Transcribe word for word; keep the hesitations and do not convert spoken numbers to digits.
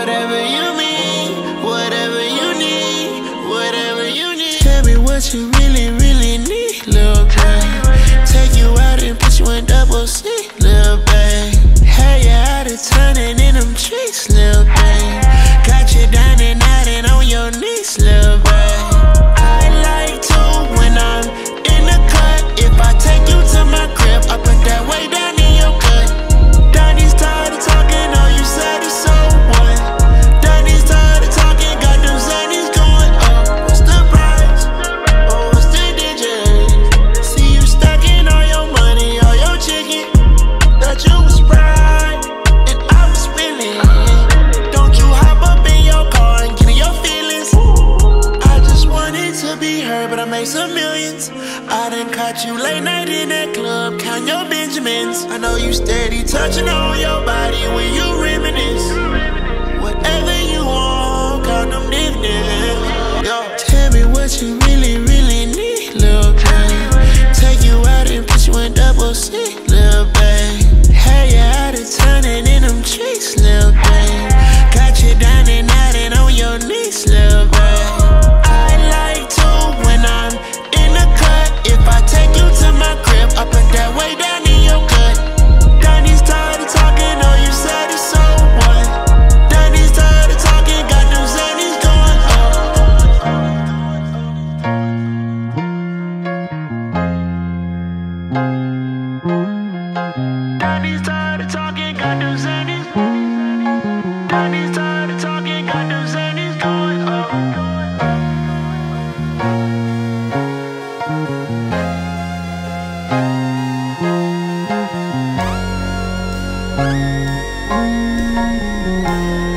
Whatever you mean, whatever you need, whatever you need. Tell me what you really, really need, lil' babe. Take you out and put you in double C, lil' babe. Hey, you out of turning in them trees, lil' babe. Got you down and out and on your knees, lil' babe. I like to when I'm in the cut. If I take you to my crib, I put that way down in your gut. Donnie's tired of talking, all you said is so what? Donnie's tired of talking, got them Zannies going up. What's the price? Oh, what's the digits? See you stacking all your money, all your chicken. That you was right, and I was willing. Don't you hop up in your car and get in your feelings. I just wanted to be heard, but I made some millions. I done caught you late night in that club, count your Benjamins. I know you steady touching on your body when you reminisce. Whatever you want, count them dividends. Yo, tell me what you really, really need, lil' babe. Take you out and put you in double C, lil' babe. Hey, you out of turning in them trees, lil' babe. Got you down and out and on your knees, lil' babe. I like to when I'm in the cut. If I take you to my crib, I put that way down in your gut. Donnie's tired of talking, all you said is so what? Donnie's tired of talking, got them Zannies going up. Donnie's tired of talking, got them Zannies. Donnie's tired of talking, got them Zannies going up. Thank you.